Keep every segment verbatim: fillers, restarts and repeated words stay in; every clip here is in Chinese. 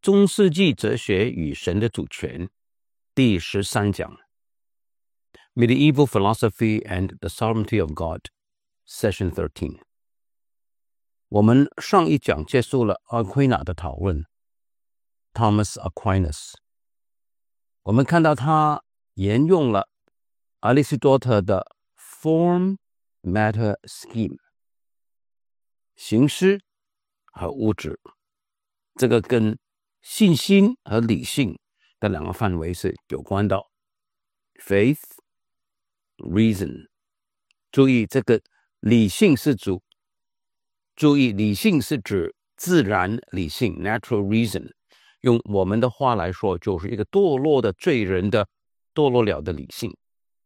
中世纪哲学与神的主权第十三讲 Medieval Philosophy and the Sovereignty of God Session thirteen。 我们上一讲结束了阿奎那的讨论 Thomas Aquinas， 我们看到他沿用了亚里士多德的 Form Matter Scheme， 形式和物质，这个跟信心和理性的两个范围是有关的。 Faith Reason， 注意这个理性是指注意理性是指自然理性 Natural Reason， 用我们的话来说就是一个堕落的罪人的堕落了的理性。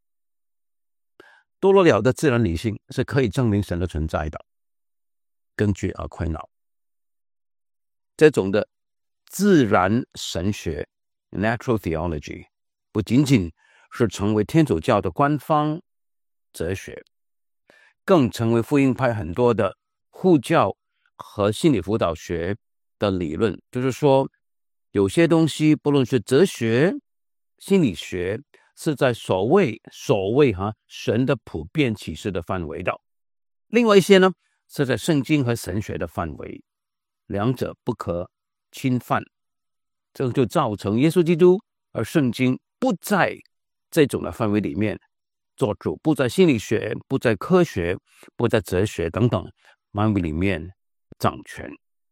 堕落了的自然理性是可以证明神的存在的，根据阿奎那这种的自然神学 Natural Theology 不仅仅是成为天主教的官方哲学，更成为福音派很多的护教和心理辅导学的理论。就是说有些东西不论是哲学心理学是在所谓所谓哈神的普遍启示的范围的，另外一些呢是在圣经和神学的范围，两者不可侵犯。这就造成耶稣基督而圣经不在这种的范围里面做主，不在心理学，不在科学，不在哲学等等范围里面掌权。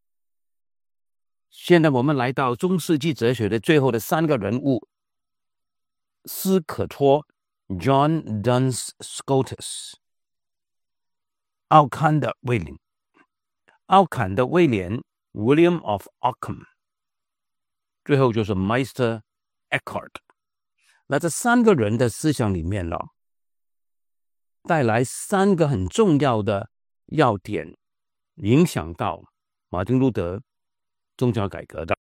现在我们来到中世纪哲学的最后的三个人物，斯可托 John Duns Scotus， 奥坎的威廉奥坎的威廉 William of Ockham， 最后就是 Meister Eckhart。 那这三个人的思想里面呢，带来三个很重要的要点，影响到马丁路德宗教改革的。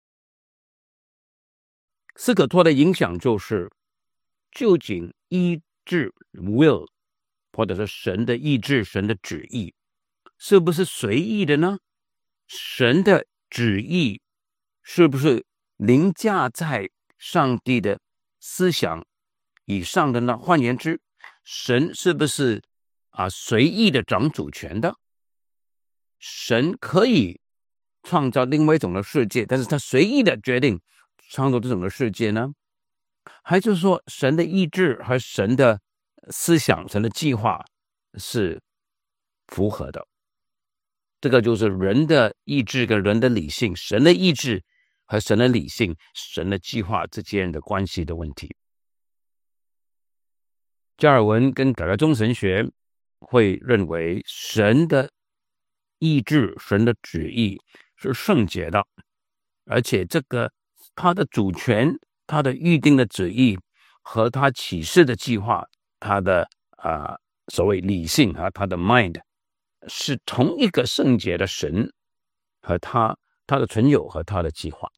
斯可托的影响就是究竟意志 will 或者是神的意志神的旨意是不是随意的呢？神的旨意是不是凌驾在上帝的思想以上的呢？换言之，神是不是啊随意的掌主权的？神可以创造另外一种的世界，但是他随意的决定创造这种的世界呢？还是说神的意志和神的思想神的计划是符合的？这个就是人的意志跟人的理性，神的意志和神的理性神的计划之间的关系的问题。加尔文跟改革宗神学会认为神的意志神的旨意是圣洁的，而且这个他的主权他的预定的旨意和他启示的计划他的、呃、所谓理性和他的 mind 是同一个圣洁的神和他他的存有和他的计划。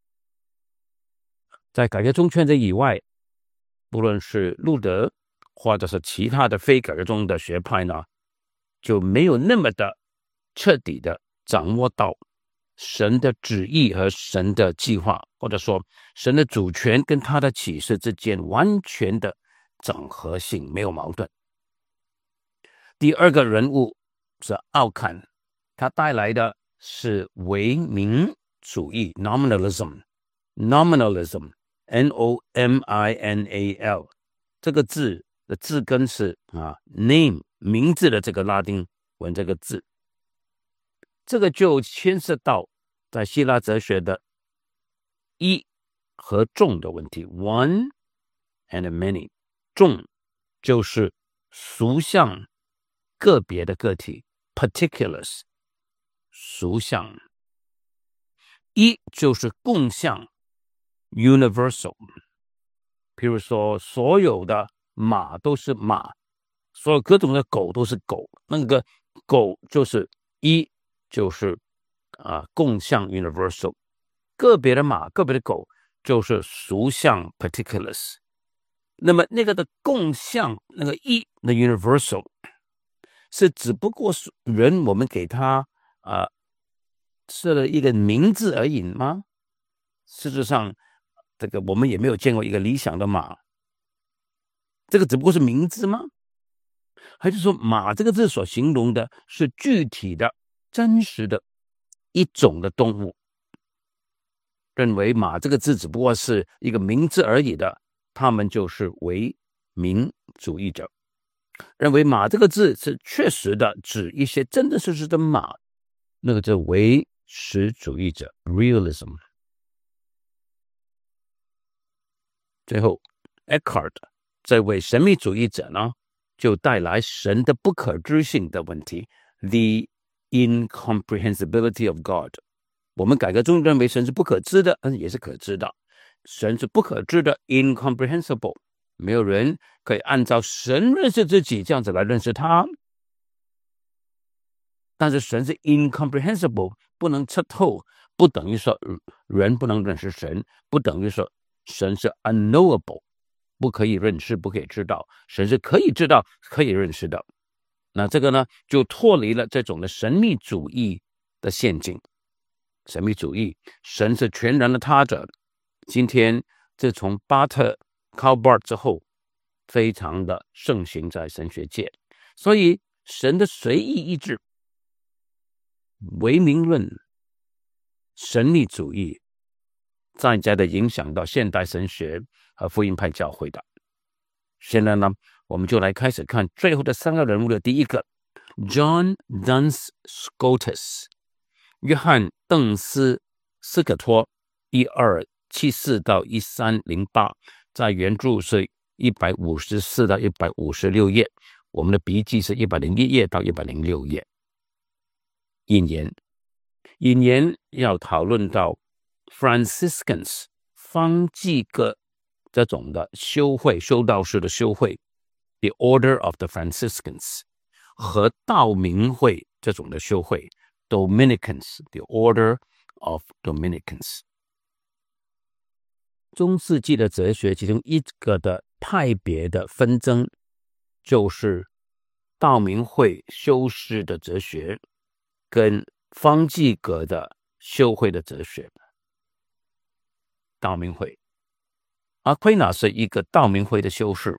在改革宗圈子以外，不论是路德或者是其他的非改革宗的学派呢，就没有那么的彻底的掌握到神的旨意和神的计划，或者说神的主权跟他的启示之间完全的整合性，没有矛盾。第二个人物是奥坎，他带来的是唯名主义 Nominalism Nominalism N O M I N A L 这个字的字根是啊 name 名字的这个拉丁文这个字，这个就牵涉到在希腊哲学的一和众的问题 one and many。 众就是属相个别的个体 particulars 属相，一就是共相 universal， 譬如说所有的马都是马，所有各种的狗都是狗，那个狗就是一就是啊共相 universal， 个别的马个别的狗就是属相 particulars。 那么那个的共相那个一的 universal 是只不过是人我们给他啊设了一个名字而已吗？ 事实上，这个我们也没有见过一个理想的马，这个只不过是名字吗？还是说马这个字所形容的是具体的、真实的一种的动物？认为马这个字只不过是一个名字而已的，他们就是唯名主义者。认为马这个字是确实的指一些真真实实的马，那个叫唯实主义者 realism。 最后 Eckhart 这位神秘主义者呢，就带来神的不可知性的问题 the incomprehensibility of God。 我们改革中认为神是不可知的，嗯，也是可知的。神是不可知的 incomprehensible， 没有人可以按照神认识自己这样子来认识他。但是神是 incomprehensible， 不能测透，不等于说人不能认识神，不等于说神是 unknowable， 不可以认识，不可以知道。神是可以知道，可以认识的。那这个呢，就脱离了这种的神秘主义的陷阱。神秘主义，神是全然的他者，今天自从巴特 Karl Barth 之后，非常的盛行在神学界。所以神的随意意志、唯名论、神秘主义，再加的影响到现代神学和福音派教会的。现在呢，我们就来开始看最后的三个人物的第一个 John Duns Scotus， 约翰邓斯斯可托，一二七四到一三零八，在原著是一百五十四到一百五十六页，我们的笔记是一百零一页到一百零六页。引言，引言要讨论到 Franciscans 方济各这种的修会，修道士的修会 The Order of the Franciscans， 和道明会这种的修会 Dominicans The Order of Dominicans。 中世纪的哲学其中一个的派别的纷争，就是道明会修士的哲学跟方济各的修会的哲学。道明会，阿奎那是一个道明会的修士，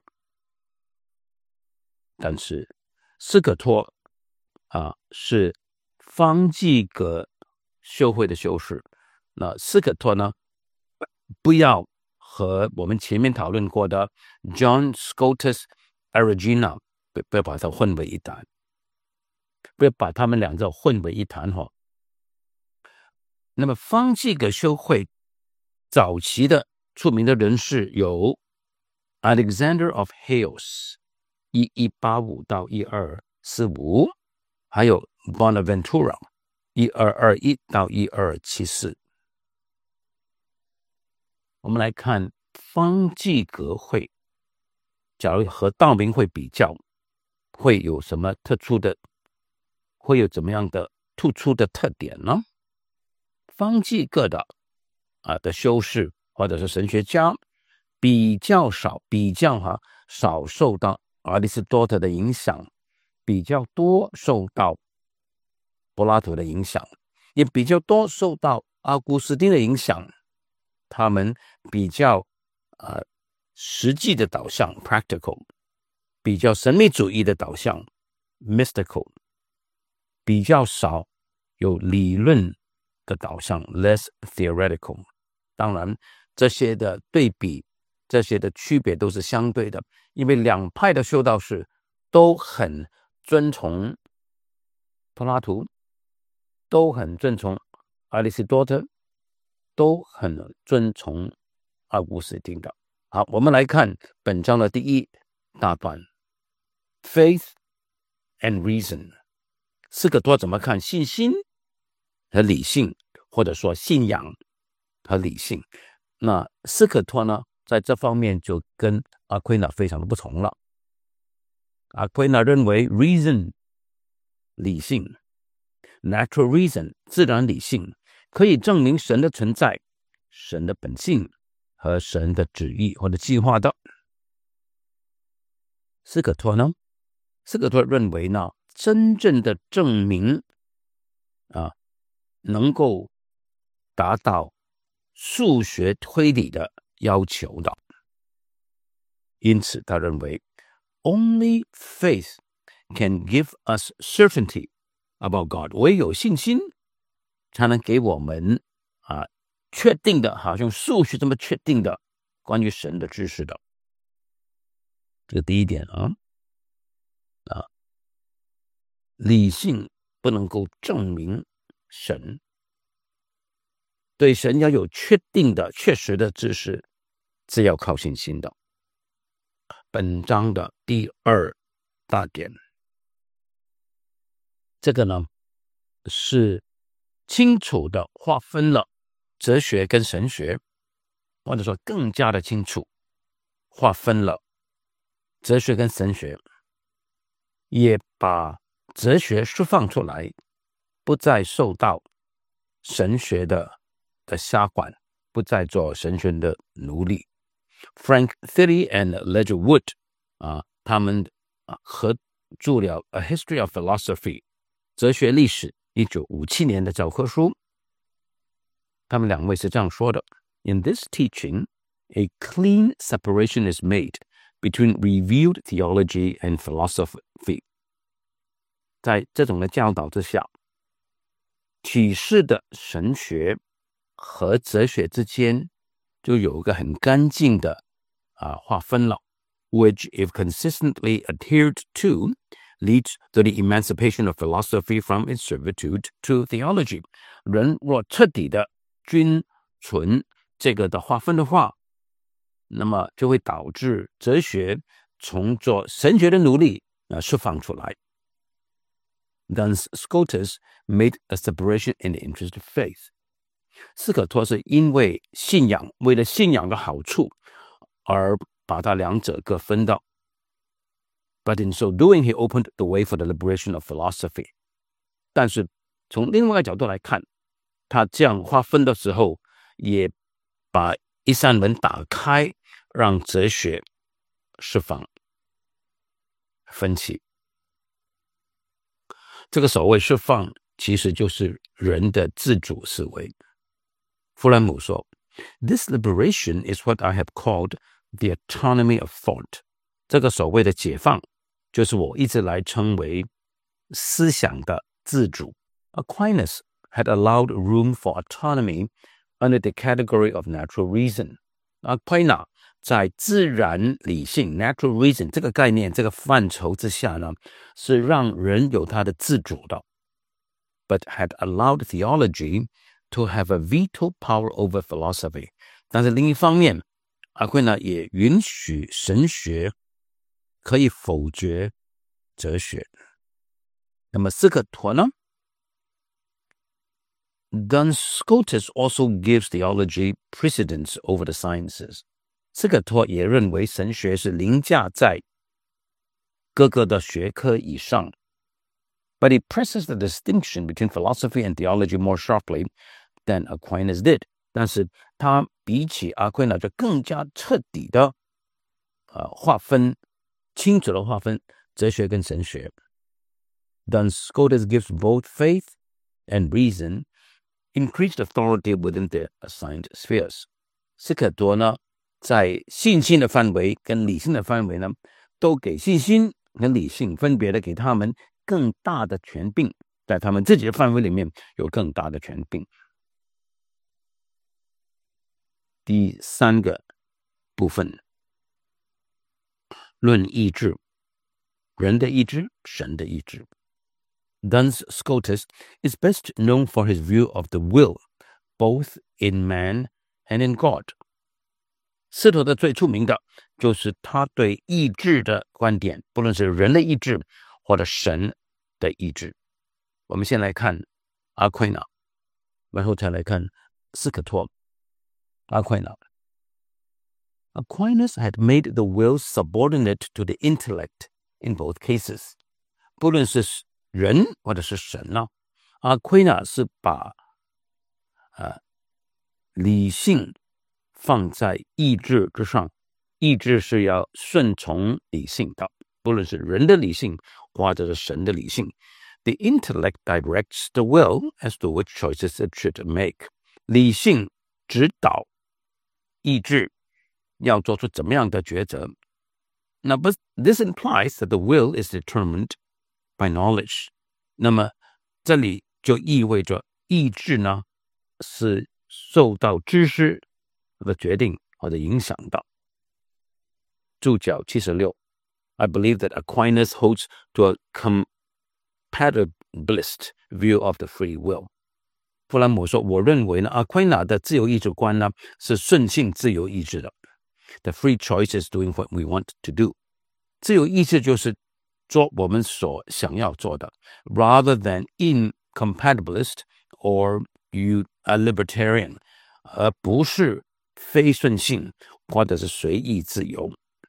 但是斯可托啊是方济各修会的修士。那斯可托呢，不要和我们前面讨论过的 John Scotus Erigena 不要把它混为一谈，不要把他们两个混为一谈哈。那么方济各修会早期的出名的人士有 Alexander of Hales 一一八五到一二四五，还有 Bonaventura 一二二一到一二七四。我们来看方济各会，假如和道明会比较，会有什么特殊的，会有怎么样的突出的特点呢？方济各的啊的修士或者是神学家比较少，比较哈、啊、少受到亚里士多德的影响，比较多受到柏拉图的影响，也比较多受到阿古斯丁的影响。他们比较呃实际的导向 practical， 比较神秘主义的导向 mystical， 比较少有理论的导向 less theoretical。 当然这些的对比，这些的区别都是相对的，因为两派的修道士都很遵从柏拉图，都很遵从亚里士多德，都很遵从阿古斯丁的。好，我们来看本章的第一大段 Faith and Reason。 斯可托怎么看信心和理性，或者说信仰和理性？那斯可托呢，在这方面就跟阿奎那非常的不同了。阿奎那认为 reason 理性， natural reason 自然理性可以证明神的存在、神的本性和神的旨意或者计划的。斯可托呢，斯可托认为呢，真正的证明啊，能够达到数学推理的要求的。因此他认为 Only faith can give us certainty about God， 唯有信心才能给我们啊确定的，好像数学这么确定的关于神的知识的。这个第一点啊，啊，理性不能够证明神，对神要有确定的、确实的知识，是要靠信心的。本章的第二大点，这个呢是清楚的划分了哲学跟神学，或者说更加的清楚划分了哲学跟神学，也把哲学释放出来，不再受到神学的的辖管，不再做神学的奴隶。Frank Thilly and Ledger Wood 啊，他们啊合著了《A History of Philosophy》哲学历史一九五七年的教科书。他们两位是这样说的 ：In this teaching, a clean separation is made between revealed theology and philosophy。在这种的教导之下，启示的神学和哲学之间就有一个很干净的啊划分了 ，which if consistently adhered to leads to the emancipation of philosophy from its servitude to theology。人若彻底的均存这个的划分的话，那么就会导致哲学从做神学的奴隶啊释放出来。Duns Scotus made a separation in the interest of faith。斯可托是因为信仰，为了信仰的好处而把它两者各分到。But in so doing, he opened the way for the liberation of philosophy。但是从另外一个角度来看，他这样划分的时候，也把一扇门打开，让哲学释放分歧。这个所谓释放，其实就是人的自主思维。弗兰姆说 ，This liberation is what I have called the autonomy of thought。这个所谓的解放，就是我一直来称为思想的自主。Aquinas had allowed room for autonomy under the category of natural reason。Aquinas 在自然理性 （natural reason） 这个概念、这个范畴之下呢，是让人有他的自主的。But had allowed theology to have a veto power over philosophy。但是另一方面，阿奎那也允许神学可以否决哲学。那么斯可托呢 ？Duns Scotus also gives theology precedence over the sciences。斯可托也认为神学是凌驾在各个的学科以上。But he presses the distinction between philosophy and theology more sharply than Aquinas did。但是他比起阿奎那就更加彻底的呃划分，清楚的划分哲学跟神学。Duns Scotus gives both faith and reason increased authority within the assigned spheres。斯可多呢，在信心的范围跟理性的范围呢，都给信心跟理性分别的给他们更大的权柄，在他们自己的范围里面有更大的权柄。第三个部分，论意志，人的意志，神的意志。Duns Scotus is best known for his view of the will, both in man and in God。斯托的最出名的就是他对意志的观点，不论是人的意志或者神的意志。我们先来看阿奎那，然后再来看斯可托。阿奎那 Aquinas had made the will subordinate to the intellect in both cases。不论是人或者是神呢，阿奎那是把呃理性放在意志之上，意志是要顺从理性的，不论是人的理性或者是神的理性。The intellect directs the will as to which choices it should make。理性指导意志要做出怎么样的抉择。那 but this implies that the will is determined by knowledge. 那么这里就意味着意志呢是受到知识的决定或者影响的。注脚七十六 I believe that Aquinas holds to a compatibilist view of the free will. 弗兰姆说，我认为呢，阿奎那的自由意志观呢是顺性自由意志的。The free choice is doing what we want to do. 自由意志就是做我们所想要做的 rather than incompatibilist or you a libertarian, 而不是非顺性或者是随意自由。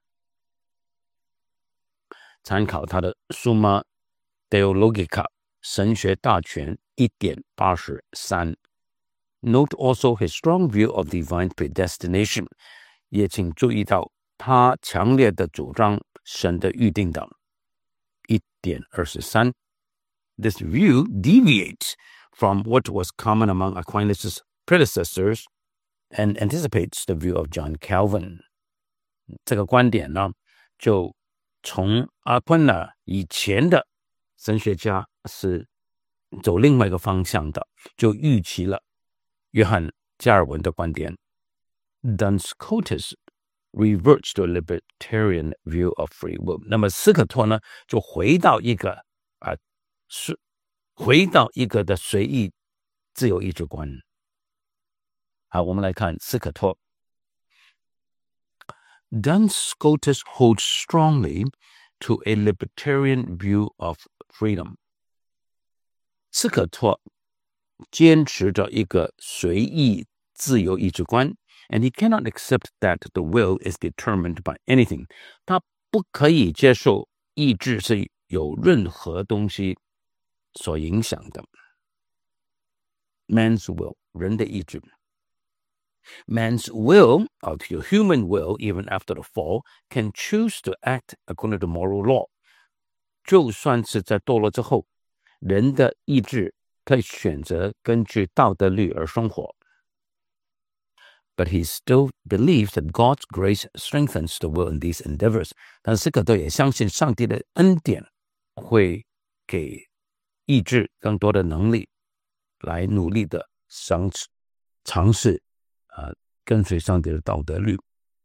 参考他的 Summa Theologica 神学大全 一点八十三 Note also his strong view of divine predestination. 也请注意到他强烈的主张神的预定的 一点二十三 This view deviates from what was common among Aquinas' predecessors and anticipates the view of John Calvin. 这个观点呢就从阿昆那以前的神学家是走另外一个方向的，就预期了约翰加尔文的观点。Duns Scotus reverts to a libertarian view of free will. 那么斯可托呢，就回到一个啊、呃，是回到一个的随意自由意志观。好，我们来看斯可托。Duns Scotus holds strongly to a libertarian view of freedom. 斯可托坚持着一个随意自由意志观 and he cannot accept that the will is determined by anything. 他不可以接受意志是有任何东西所影响的。Man's will, 人的意志。Man's will, or your human will, even after the fall, can choose to act according to moral law. 就算是在堕落之后，人的意志可以选择根据道德律而生活。But he still believes that God's grace strengthens the will in these endeavors. 但斯可托也相信上帝的恩典会给意志更多的能力，来努力的尝尝试。呃，跟随上帝的道德律，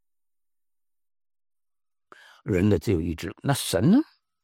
人的自由意志。那神呢？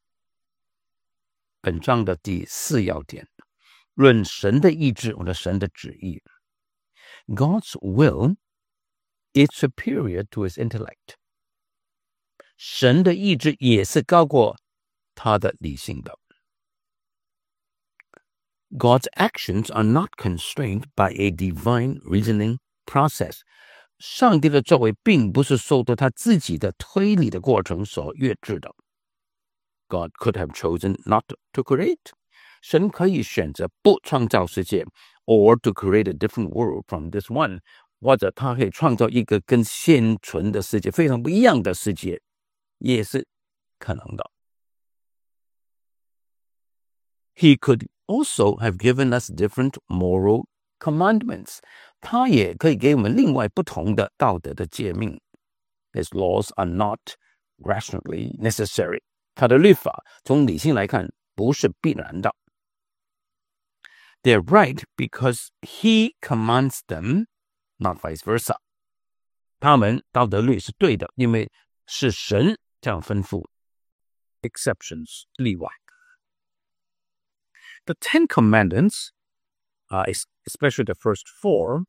本章的第四要点，论神的意志或者神的旨意。God's will is superior to his intellect. 神的意志也是高过他的理性的。God's actions are not constrained by a divine reasoning process. 上帝的作为并不是受到他自己的推理的过程所约制的。God could have chosen not to create. 神可以选择不创造世界 or to create a different world from this one. 或者他可以创造一个跟现存的世界非常不一样的世界，也是可能的。He could also have given us different moral commandments. 他也可以给我们另外不同的道德的诫命。His laws are not rationally necessary. 他的律法从理性来看不是必然的。They're right because he commands them, not vice versa. 他们道德律是对的，因为是神这样吩咐。Exceptions 例外。The Ten Commandments, uh, especially the first four,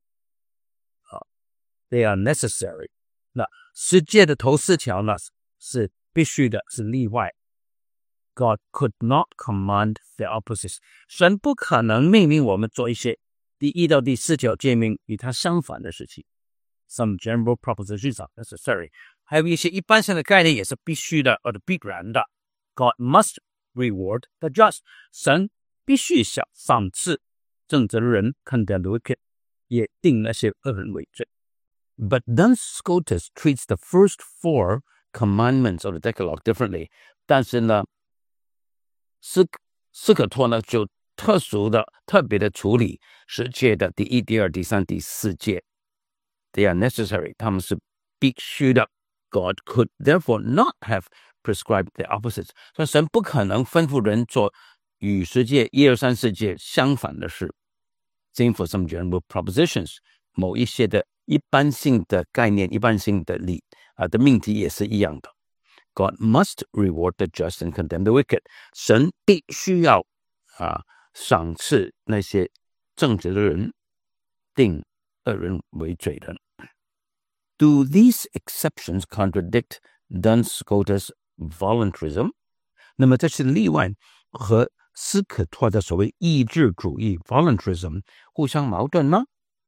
uh, they are necessary. 那十诫的头四条呢是必须的，是例外。God could not command the opposites. 神不可能命令我们做一些第一到第四条诫命与它相反的事情。Some general propositions are necessary. 还有一些一般性的概念也是必须的，或者必然的。God must reward the just. 神必须想赏赐正直的人 condemn the wicked, 也定那些恶人为罪。But Duns Scotus treats the first four commandments of the Decalogue differently. 但是呢，斯斯可托呢就特殊的、特别的处理十诫的第一、第二、第三、第四诫。 they are necessary. 他们是必须的。God could therefore not have prescribed the opposites. 所以神不可能吩咐人做与世界一二三世界相反的事。Same for some general propositions. 某一些的一般性的概念、一般性的理啊、呃、的命题也是一样的。God must reward the just and condemn the wicked. 神必须要啊赏赐那些正直的人，定恶人为罪人。Do these exceptions contradict Duns Scotus voluntarism? 那么这些例外和斯可托的所谓意志主义 voluntarism 互相矛盾吗？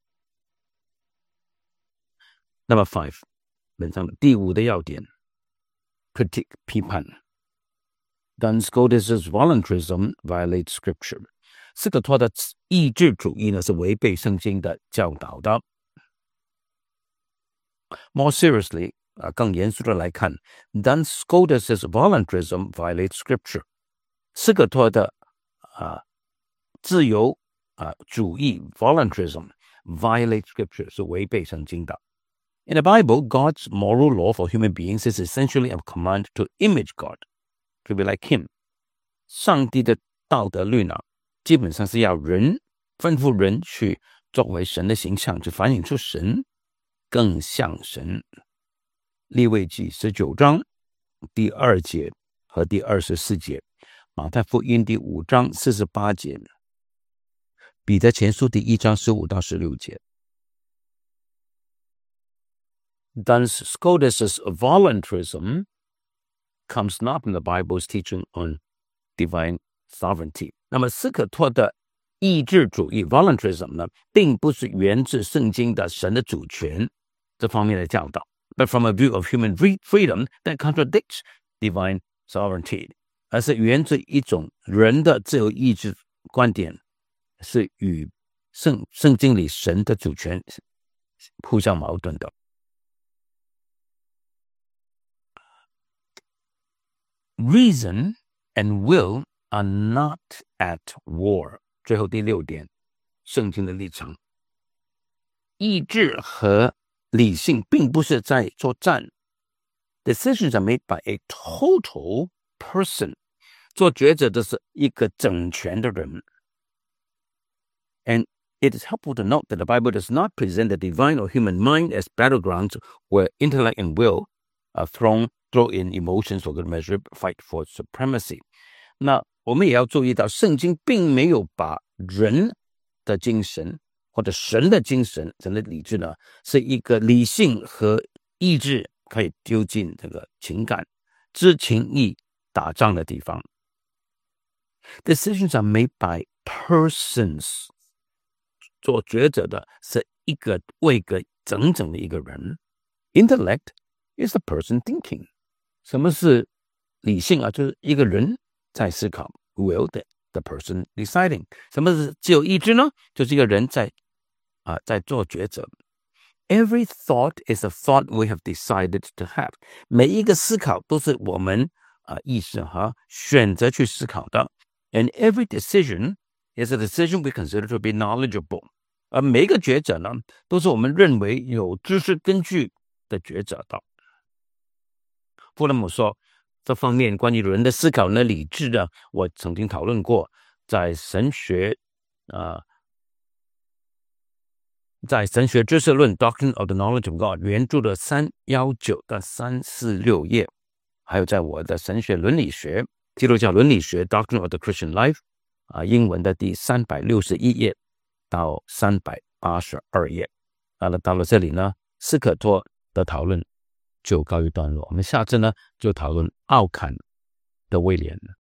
Number five， 本章的第五的要点 critique 批判。Duns Scotus's voluntarism violates scripture. 斯可托的意志主义呢是违背圣经的教导的。More seriously， 啊，更严肃的来看 ，Duns Scotus's voluntarism violates scripture. 斯可托的啊自由啊主义 voluntarism violates scripture 是违背圣经的。In the Bible, God's moral law for human beings is essentially a command to image God, to be like Him. 上帝的道德律呢，基本上是要人吩咐人去作为神的形象，去反映出神，更像神。利未记十九章第二节和第二十四节，马太福音第五章四十八节，彼得前书第一章十五到十六节。Duns Scotus's voluntarism comes not from the Bible's teaching on divine sovereignty. 那么斯可托的意志主义 voluntarism 呢，并不是源自圣经的神的主权这方面的教导 ，but from a view of human freedom that contradicts divine sovereignty， 而是源自一种人的自由意志观点，是与圣圣经里神的主权互相矛盾的。Reason and will are not at war. 最后第六点，圣经的立场，意志和理性并不是在作战。Decisions are made by a total person. 做抉择的是一个整全的人。And it is helpful to note that the Bible does not present the divine or human mind as battlegrounds where intellect and will are thrown throw in emotions for good measure, fight for supremacy. 那我们也要注意到，圣经并没有把人的精神或者神的精神、神的理智呢，是一个理性和意志可以丢进这个情感、知情意打仗的地方。Decisions are made by persons. 做抉择的是一个为一个整整的一个人。Intellect is the person thinking. 什么是理性啊？就是一个人在思考。Will the, the person deciding. 什么是自由意志呢？就是一个人在啊、呃、在做抉择。Every thought is a thought we have decided to have. 每一个思考都是我们啊、呃、意识哈选择去思考的。And every decision is a decision we consider to be knowledgeable. 而每一个抉择呢，都是我们认为有知识根据的抉择的。弗勒姆说，这方面关于人的思考呢、理智呢，我曾经讨论过，在神学啊、呃，在神学知识论 Doctrine of the Knowledge of God 原著的三一九到三四六页，还有在我的神学伦理学基督教伦理学 Doctrine of the Christian Life 啊、呃，英文的第三百六十一页到三百八十二页。那么到了这里呢，斯可托的讨论就告一段落，我们下次呢就讨论奥坎的威廉。